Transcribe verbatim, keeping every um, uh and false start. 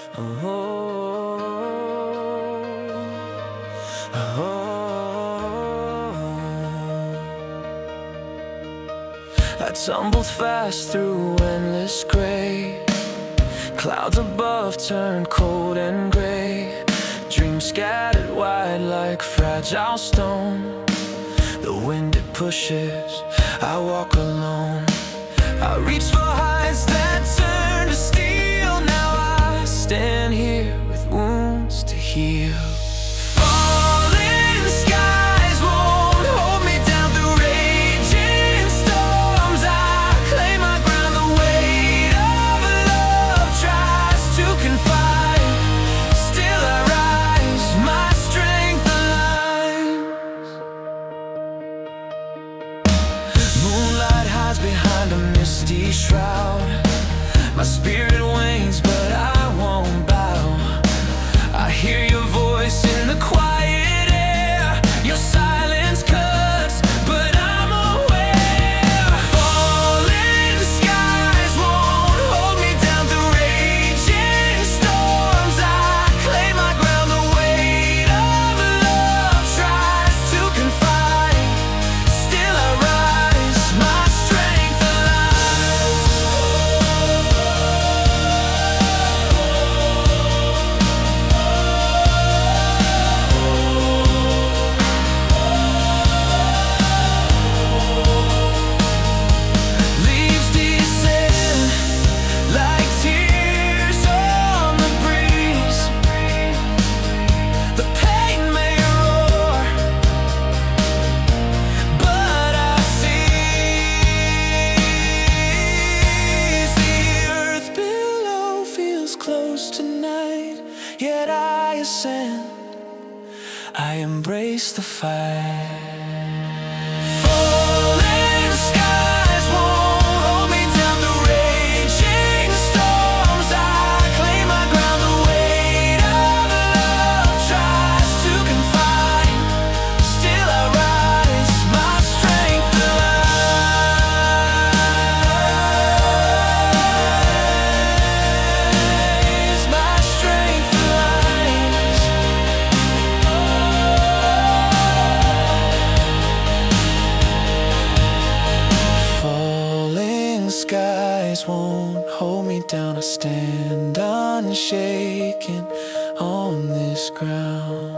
Oh, oh. I tumbled fast through endless gray. Clouds above turned cold and gray. Dreams scattered wide like fragile stone. The wind it pushes, I walk alone. I reach for heights that turn to steel. Now I stand here with wounds to heal. Falling skies won't hold me down through raging storms. I claim my ground. The weight of love tries to confine. Still I rise, my strength aligns. Moonlight hides behind a misty shroud. My spirit wanes, but I won't bow. I hear your voice in the quiet air. Your silence cuts, but I'm aware. Falling skies won't hold me down through raging storms. I claim my ground. The weight of love tries to confine. Still I rise, my strength aligns. Leaves descend like tears on the breeze. The pain may roar, but I seize. The earth below feels close tonight, yet I ascend. I embrace the fight. Falling skies won't hold me down through raging storms. I claim my ground. The weight of love tries to confine. Still I rise, my strength aligns. My strength aligns. Falling skies won't hold me down. I stand unshaken on this ground.